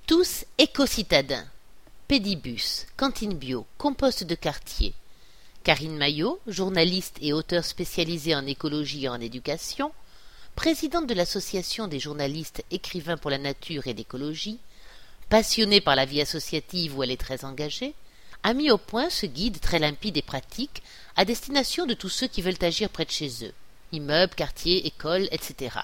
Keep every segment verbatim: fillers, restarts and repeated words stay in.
Tous éco-citadins. Pédibus, cantine bio, compost de quartier. Karine Maillot, journaliste et auteure spécialisée en écologie et en éducation, présidente de l'association des journalistes écrivains pour la nature et l'écologie, passionnée par la vie associative où elle est très engagée, a mis au point ce guide très limpide et pratique à destination de tous ceux qui veulent agir près de chez eux, immeubles, quartiers, écoles, et cetera.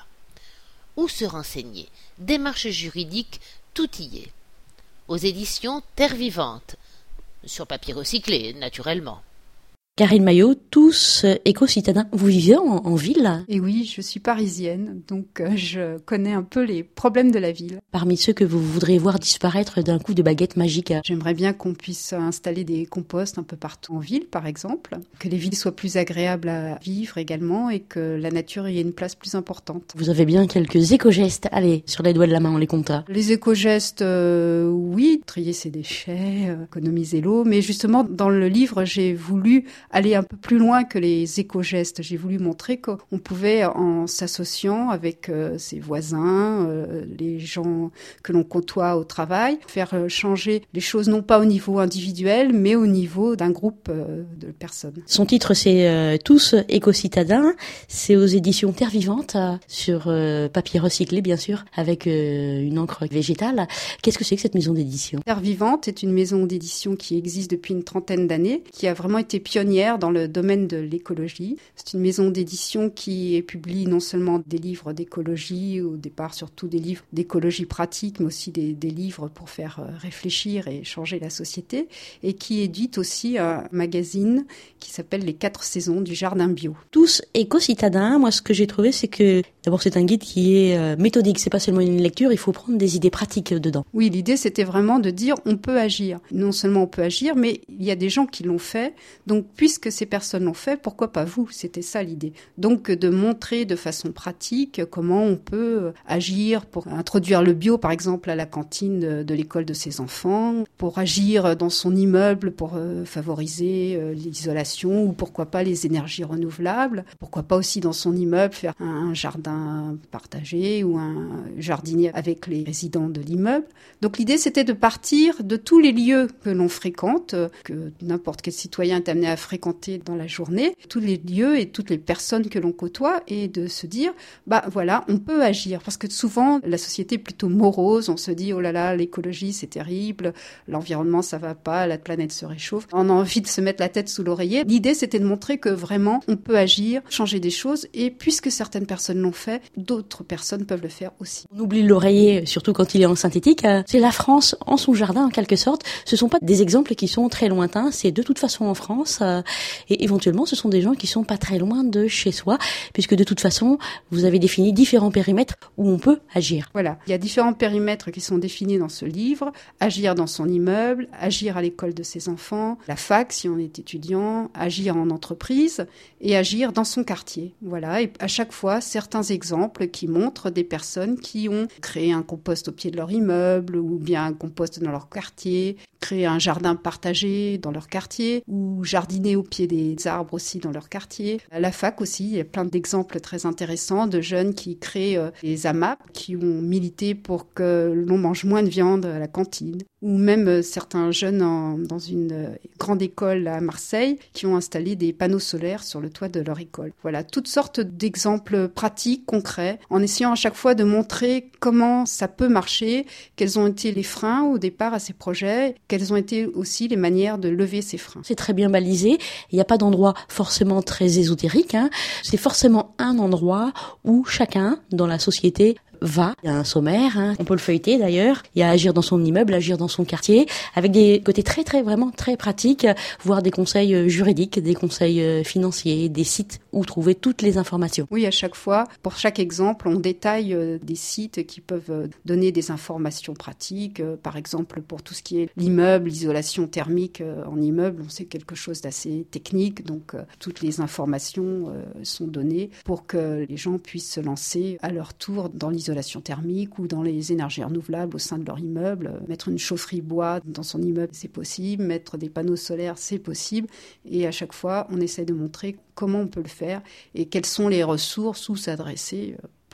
Où se renseigner? Démarches juridiques, tout y est. Aux éditions Terre Vivante, sur papier recyclé, naturellement. Karine Maillot, tous éco-citadins, vous vivez en, en ville? Et oui, je suis parisienne, donc euh, je connais un peu les problèmes de la ville. Parmi ceux que vous voudriez voir disparaître d'un coup de baguette magique? J'aimerais bien qu'on puisse installer des composts un peu partout en ville, par exemple, que les villes soient plus agréables à vivre également et que la nature y ait une place plus importante. Vous avez bien quelques éco-gestes, allez, sur les doigts de la main, on les compte. Les éco-gestes, euh, oui, trier ses déchets, euh, économiser l'eau, mais justement, dans le livre, j'ai voulu aller un peu plus loin que les éco-gestes. J'ai voulu montrer qu'on pouvait, en s'associant avec euh, ses voisins, euh, les gens que l'on côtoie au travail, faire euh, changer les choses non pas au niveau individuel, mais au niveau d'un groupe euh, de personnes. Son titre, c'est euh, Tous éco-citadins. C'est aux éditions Terre Vivante, euh, sur euh, papier recyclé, bien sûr, avec euh, une encre végétale. Qu'est-ce que c'est que cette maison d'édition? Terre Vivante est une maison d'édition qui existe depuis une trentaine d'années, qui a vraiment été pionnière dans le domaine de l'écologie. C'est une maison d'édition qui publie non seulement des livres d'écologie, au départ surtout des livres d'écologie pratique, mais aussi des, des livres pour faire réfléchir et changer la société, et qui édite aussi un magazine qui s'appelle Les Quatre Saisons du Jardin Bio. Tous éco-citadins, moi ce que j'ai trouvé, c'est que d'abord c'est un guide qui est euh, méthodique, c'est pas seulement une lecture, il faut prendre des idées pratiques dedans. Oui, l'idée c'était vraiment de dire on peut agir. Non seulement on peut agir, mais il y a des gens qui l'ont fait, donc puisque ces personnes l'ont fait, pourquoi pas vous? C'était ça l'idée. Donc de montrer de façon pratique comment on peut agir pour introduire le bio, par exemple, à la cantine de, de l'école de ses enfants, pour agir dans son immeuble pour euh, favoriser euh, l'isolation, ou pourquoi pas les énergies renouvelables, pourquoi pas aussi dans son immeuble faire un, un jardin partagé ou un jardinier avec les résidents de l'immeuble. Donc l'idée c'était de partir de tous les lieux que l'on fréquente, que n'importe quel citoyen est amené à fréquenter dans la journée, tous les lieux et toutes les personnes que l'on côtoie, et de se dire, bah voilà, on peut agir. Parce que souvent, la société est plutôt morose, on se dit, oh là là, l'écologie c'est terrible, l'environnement ça va pas, la planète se réchauffe. On a envie de se mettre la tête sous l'oreiller. L'idée c'était de montrer que vraiment, on peut agir, changer des choses, et puisque certaines personnes l'ont fait, d'autres personnes peuvent le faire aussi. On oublie l'oreiller, surtout quand il est en synthétique. C'est la France en son jardin, en quelque sorte. Ce sont pas des exemples qui sont très lointains, c'est de toute façon en France. Et éventuellement, ce sont des gens qui sont pas très loin de chez soi, puisque de toute façon, vous avez défini différents périmètres où on peut agir. Voilà, il y a différents périmètres qui sont définis dans ce livre. Agir dans son immeuble, agir à l'école de ses enfants, la fac si on est étudiant, agir en entreprise et agir dans son quartier. Voilà, et à chaque fois, certains exemples qui montrent des personnes qui ont créé un compost au pied de leur immeuble, ou bien un compost dans leur quartier, créé un jardin partagé dans leur quartier, ou jardiner au pied des arbres aussi dans leur quartier. À la fac aussi, il y a plein d'exemples très intéressants de jeunes qui créent euh, des A M A P, qui ont milité pour que l'on mange moins de viande à la cantine. Ou même euh, certains jeunes en, dans une euh, grande école à Marseille qui ont installé des panneaux solaires sur le toit de leur école. Voilà, toutes sortes d'exemples pratiques, concrets, en essayant à chaque fois de montrer comment ça peut marcher, quels ont été les freins au départ à ces projets, quelles ont été aussi les manières de lever ces freins. C'est très bien balisé, il n'y a pas d'endroit forcément très ésotérique, hein. C'est forcément un endroit où chacun dans la société va. Il y a un sommaire, hein. On peut le feuilleter d'ailleurs. Il y a agir dans son immeuble, agir dans son quartier, avec des côtés très très vraiment très pratiques, voire des conseils juridiques, des conseils financiers, des sites où trouver toutes les informations. Oui, à chaque fois, pour chaque exemple, on détaille des sites qui peuvent donner des informations pratiques. Par exemple, pour tout ce qui est l'immeuble, l'isolation thermique en immeuble, on sait quelque chose d'assez technique, donc toutes les informations sont données pour que les gens puissent se lancer à leur tour dans l'isolation l'isolation thermique ou dans les énergies renouvelables au sein de leur immeuble. Mettre une chaufferie bois dans son immeuble, c'est possible. Mettre des panneaux solaires, c'est possible. Et à chaque fois, on essaie de montrer comment on peut le faire et quelles sont les ressources où s'adresser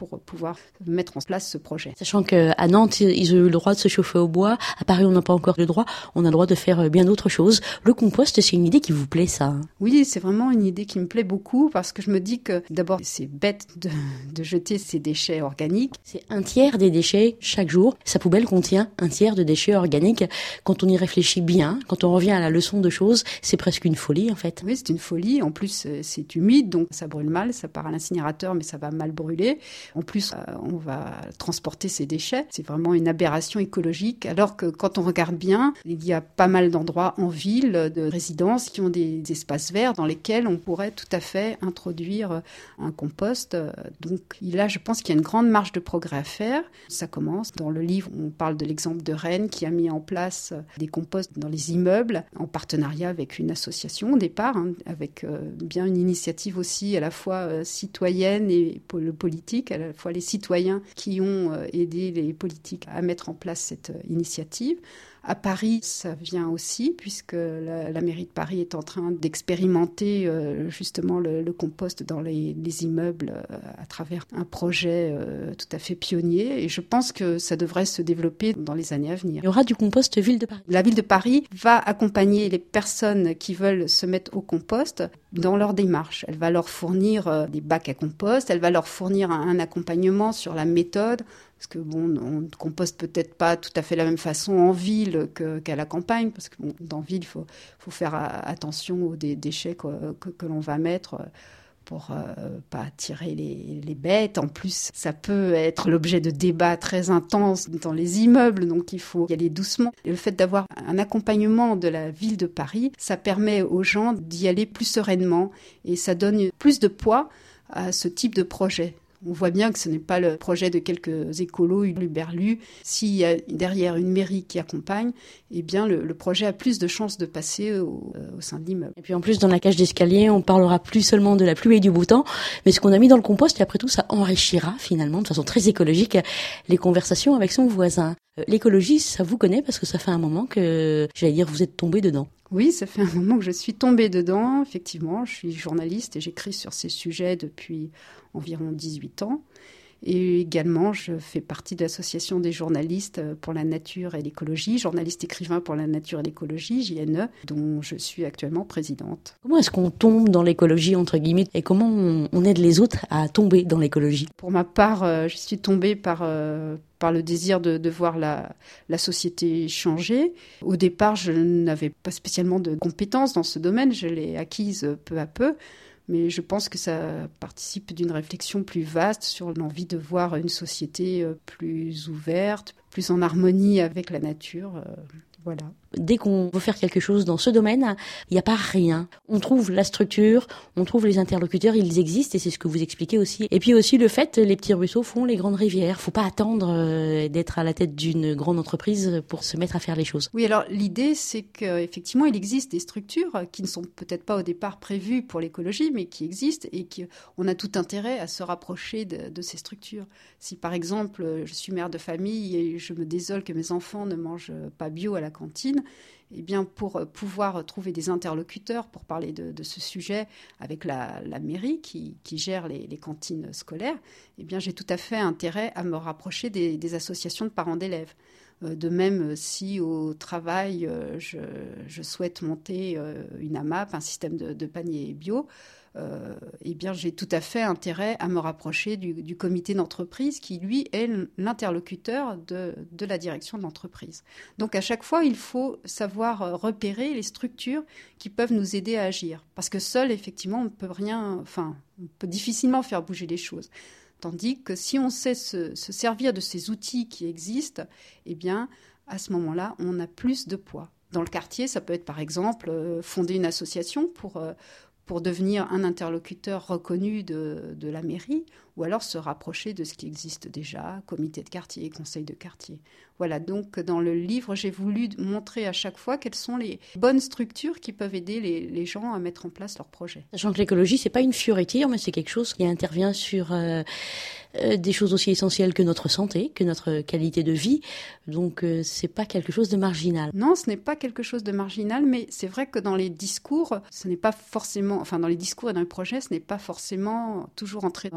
pour pouvoir mettre en place ce projet. Sachant qu'à Nantes, ils ont eu le droit de se chauffer au bois. À Paris, on n'a pas encore le droit. On a le droit de faire bien d'autres choses. Le compost, c'est une idée qui vous plaît, ça? Oui, c'est vraiment une idée qui me plaît beaucoup parce que je me dis que d'abord, c'est bête de, de jeter ces déchets organiques. C'est un tiers des déchets chaque jour. Sa poubelle contient un tiers de déchets organiques. Quand on y réfléchit bien, quand on revient à la leçon de choses, c'est presque une folie, en fait. Oui, c'est une folie. En plus, c'est humide, donc ça brûle mal. Ça part à l'incinérateur, mais ça va mal brûler. En plus, on va transporter ces déchets. C'est vraiment une aberration écologique. Alors que quand on regarde bien, il y a pas mal d'endroits en ville, de résidences qui ont des espaces verts dans lesquels on pourrait tout à fait introduire un compost. Donc là, je pense qu'il y a une grande marge de progrès à faire. Ça commence. Dans le livre, on parle de l'exemple de Rennes qui a mis en place des composts dans les immeubles en partenariat avec une association au départ, hein, avec euh, bien une initiative aussi à la fois euh, citoyenne et politique, à la fois les citoyens qui ont euh, aidé les politiques à mettre en place cette euh, initiative. À Paris, ça vient aussi, puisque la, la mairie de Paris est en train d'expérimenter euh, justement le, le compost dans les, les immeubles euh, à travers un projet euh, tout à fait pionnier. Et je pense que ça devrait se développer dans les années à venir. Il y aura du compost Ville de Paris. La Ville de Paris va accompagner les personnes qui veulent se mettre au compost dans leur démarche. Elle va leur fournir euh, des bacs à compost, elle va leur fournir un, un accompagnement sur la méthode. Parce que bon, on ne composte peut-être pas tout à fait de la même façon en ville que, qu'à la campagne, parce que bon, dans ville, il faut, faut faire attention aux dé- déchets que, que, que l'on va mettre pour euh, pas attirer les, les bêtes. En plus, ça peut être l'objet de débats très intenses dans les immeubles, donc il faut y aller doucement. Et le fait d'avoir un accompagnement de la ville de Paris, ça permet aux gens d'y aller plus sereinement et ça donne plus de poids à ce type de projet. On voit bien que ce n'est pas le projet de quelques écolos huluberlus. S'il y a derrière une mairie qui accompagne, eh bien le, le projet a plus de chances de passer au, euh, au sein de l'immeuble. Et puis en plus, dans la cage d'escalier, on parlera plus seulement de la pluie et du beau temps, mais ce qu'on a mis dans le compost, et après tout, ça enrichira finalement, de façon très écologique, les conversations avec son voisin. L'écologie, ça vous connaît parce que ça fait un moment que, j'allais dire, vous êtes tombé dedans. Oui, ça fait un moment que je suis tombée dedans, effectivement. Je suis journaliste et j'écris sur ces sujets depuis environ dix-huit ans. Et également, je fais partie de l'association des journalistes pour la nature et l'écologie, journaliste écrivain pour la nature et l'écologie, J N E, dont je suis actuellement présidente. Comment est-ce qu'on tombe dans l'écologie, entre guillemets, et comment on, on aide les autres à tomber dans l'écologie? Pour ma part, euh, je suis tombée par... Euh, par le désir de, de voir la, la société changer. Au départ, je n'avais pas spécialement de compétences dans ce domaine, je l'ai acquise peu à peu, mais je pense que ça participe d'une réflexion plus vaste sur l'envie de voir une société plus ouverte, plus en harmonie avec la nature. Voilà. Dès qu'on veut faire quelque chose dans ce domaine, il n'y a pas rien. On trouve la structure, on trouve les interlocuteurs, ils existent et c'est ce que vous expliquez aussi. Et puis aussi le fait, les petits ruisseaux font les grandes rivières. Faut pas attendre euh, d'être à la tête d'une grande entreprise pour se mettre à faire les choses. Oui, alors l'idée c'est qu'effectivement il existe des structures qui ne sont peut-être pas au départ prévues pour l'écologie, mais qui existent et qu'on a tout intérêt à se rapprocher de, de ces structures. Si par exemple je suis mère de famille et je me désole que mes enfants ne mangent pas bio à la cantine, eh bien, pour pouvoir trouver des interlocuteurs pour parler de, de ce sujet avec la, la mairie qui, qui gère les, les cantines scolaires, eh bien, j'ai tout à fait intérêt à me rapprocher des, des associations de parents d'élèves. De même, si au travail, je, je souhaite monter une A M A P, un système de, de panier bio, euh, eh bien, j'ai tout à fait intérêt à me rapprocher du, du comité d'entreprise qui, lui, est l'interlocuteur de, de la direction de l'entreprise. Donc, à chaque fois, il faut savoir repérer les structures qui peuvent nous aider à agir. Parce que seul, effectivement, on ne peut rien, enfin, on peut difficilement faire bouger les choses. Tandis que si on sait se, se servir de ces outils qui existent, eh bien, à ce moment-là, on a plus de poids. Dans le quartier, ça peut être, par exemple, fonder une association pour... pour devenir un interlocuteur reconnu de, de la mairie, ou alors se rapprocher de ce qui existe déjà, comité de quartier, conseil de quartier. Voilà, donc dans le livre, j'ai voulu montrer à chaque fois quelles sont les bonnes structures qui peuvent aider les, les gens à mettre en place leurs projets. Sachant que l'écologie, c'est pas une fioriture, mais c'est quelque chose qui intervient sur euh, euh, des choses aussi essentielles que notre santé, que notre qualité de vie. Donc, euh, c'est pas quelque chose de marginal. Non, ce n'est pas quelque chose de marginal, mais c'est vrai que dans les discours, ce n'est pas forcément, enfin dans les discours et dans les projets, ce n'est pas forcément toujours entré dans les mœurs.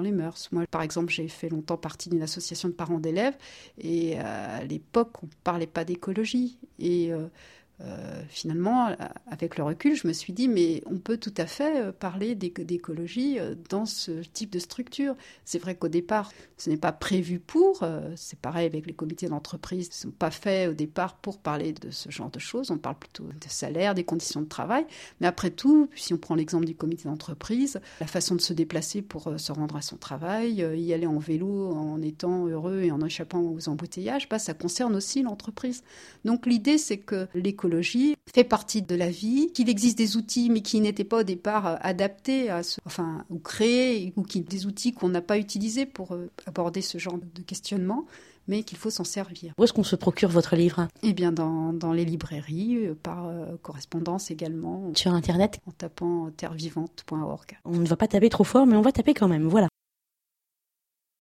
sens. Moi, par exemple, j'ai fait longtemps partie d'une association de parents d'élèves et euh, à l'époque, on ne parlait pas d'écologie. Et euh, Euh, finalement, avec le recul, je me suis dit, mais on peut tout à fait parler d'écologie dans ce type de structure. C'est vrai qu'au départ, ce n'est pas prévu pour. C'est pareil avec les comités d'entreprise. Ils ne sont pas faits au départ pour parler de ce genre de choses. On parle plutôt de salaire, des conditions de travail. Mais après tout, si on prend l'exemple du comité d'entreprise, la façon de se déplacer pour se rendre à son travail, y aller en vélo en étant heureux et en échappant aux embouteillages, bah, ça concerne aussi l'entreprise. Donc l'idée, c'est que l'écologie L'écologie fait partie de la vie, qu'il existe des outils mais qui n'étaient pas au départ adaptés à ce, enfin, ou créés, ou qui, des outils qu'on n'a pas utilisés pour aborder ce genre de questionnement, mais qu'il faut s'en servir. Où est-ce qu'on se procure votre livre ? Eh bien, dans, dans les librairies, par euh, correspondance également. Sur Internet ? En tapant terre vivante point org. On ne va pas taper trop fort, mais on va taper quand même, voilà.